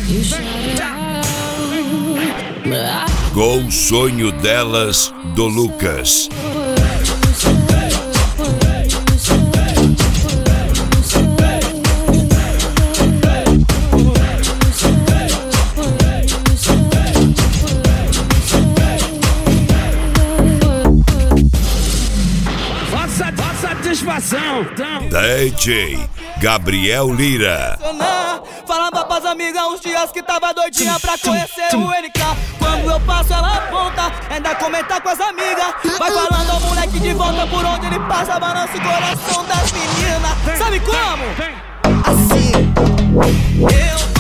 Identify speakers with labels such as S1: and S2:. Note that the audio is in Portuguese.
S1: Com o sonho delas, do Lucas.
S2: Satisfação.
S1: DJ Gabriel Lira.
S3: Falava pras amigas uns dias que tava doidinha pra conhecer o NK. Quando eu passo ela aponta, ainda comenta com as amigas. Vai falando ao moleque de volta, por onde ele passa balança o coração das meninas. Sabe como? Assim. Eu